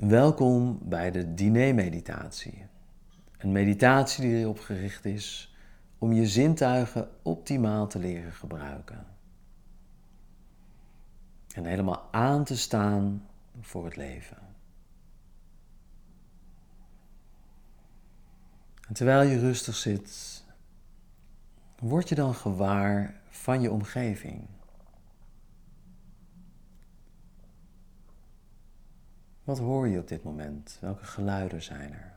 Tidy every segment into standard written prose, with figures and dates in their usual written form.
Welkom bij de dinermeditatie. Een meditatie die erop gericht is om je zintuigen optimaal te leren gebruiken. En helemaal aan te staan voor het leven. En terwijl je rustig zit, word je dan gewaar van je omgeving. Wat hoor je op dit moment? Welke geluiden zijn er?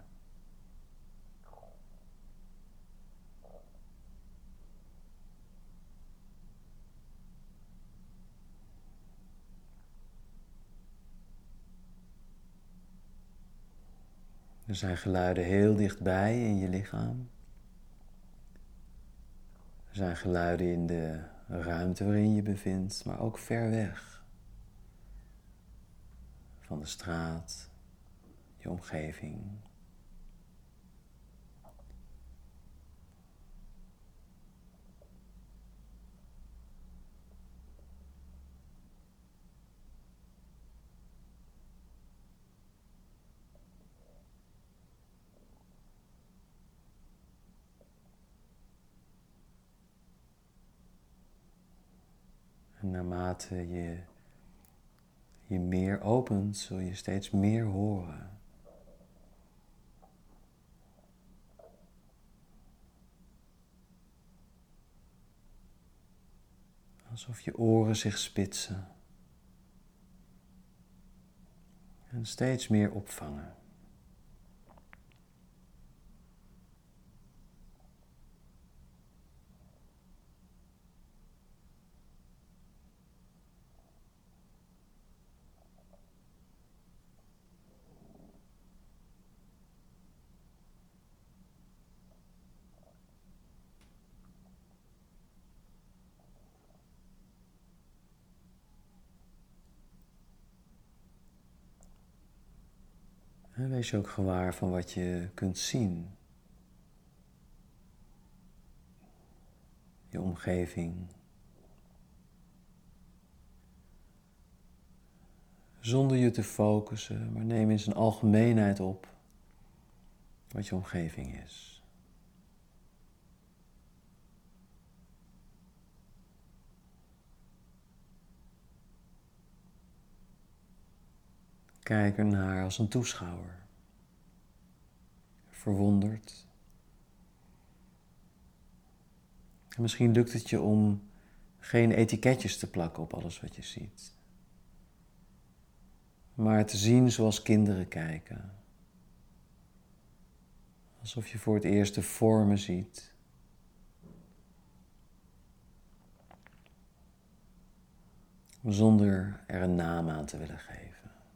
Er zijn geluiden heel dichtbij in je lichaam. Er zijn geluiden in de ruimte waarin je bevindt, maar ook ver weg. Van de straat, je omgeving. En naarmate je je meer opent, zul je steeds meer horen. Alsof je oren zich spitsen. En steeds meer opvangen. En wees je ook gewaar van wat je kunt zien. Je omgeving. Zonder je te focussen, maar neem in zijn algemeenheid op wat je omgeving is. Kijk ernaar als een toeschouwer. Verwonderd. En misschien lukt het je om geen etiketjes te plakken op alles wat je ziet. Maar te zien zoals kinderen kijken. Alsof je voor het eerst de vormen ziet. Zonder er een naam aan te willen geven.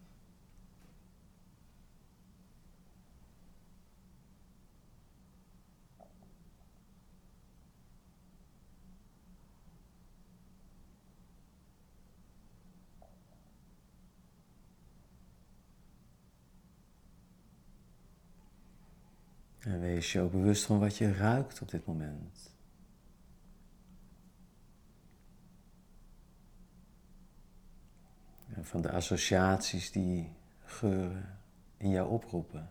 En wees je ook bewust van wat je ruikt op dit moment. En van de associaties die geuren in jou oproepen.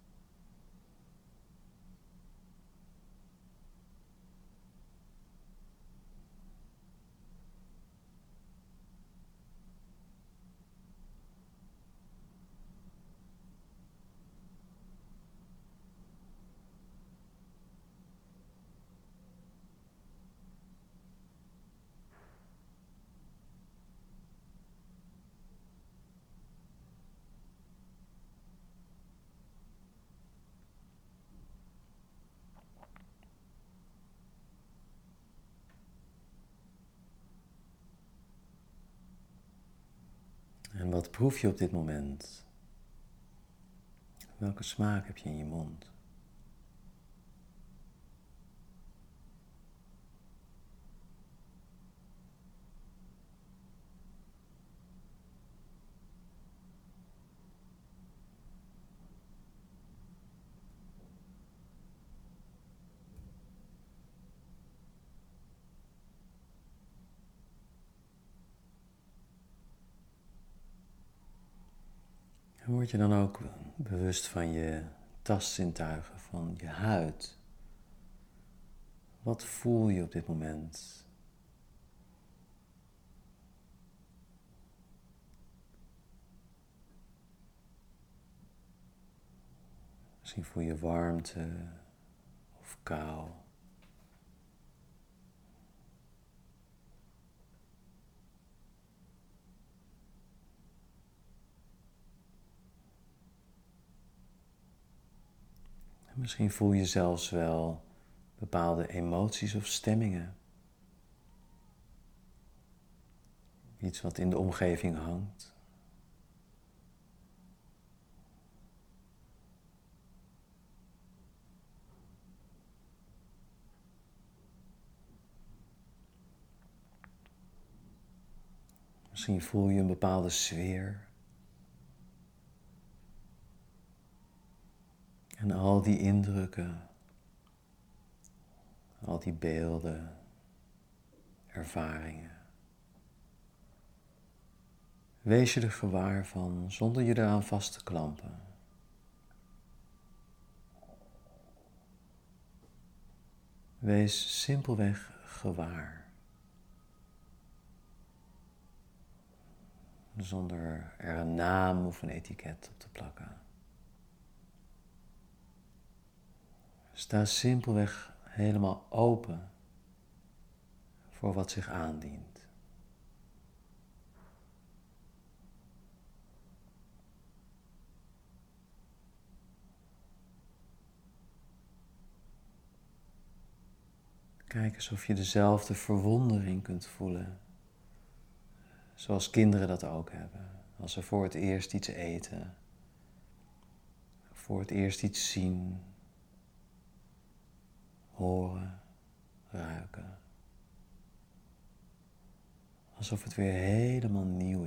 En wat proef je op dit moment? Welke smaak heb je in je mond? En word je dan ook bewust van je tastzintuigen, van je huid. Wat voel je op dit moment? Misschien voel je warmte of kou. En misschien voel je zelfs wel bepaalde emoties of stemmingen. Iets wat in de omgeving hangt. Misschien voel je een bepaalde sfeer. En al die indrukken, al die beelden, ervaringen. Wees je er gewaar van zonder je eraan vast te klampen. Wees simpelweg gewaar. Zonder er een naam of een etiket op te plakken. Sta simpelweg helemaal open voor wat zich aandient. Kijk eens of je dezelfde verwondering kunt voelen, zoals kinderen dat ook hebben, als ze voor het eerst iets eten, voor het eerst iets zien, horen, ruiken. Alsof het weer helemaal nieuw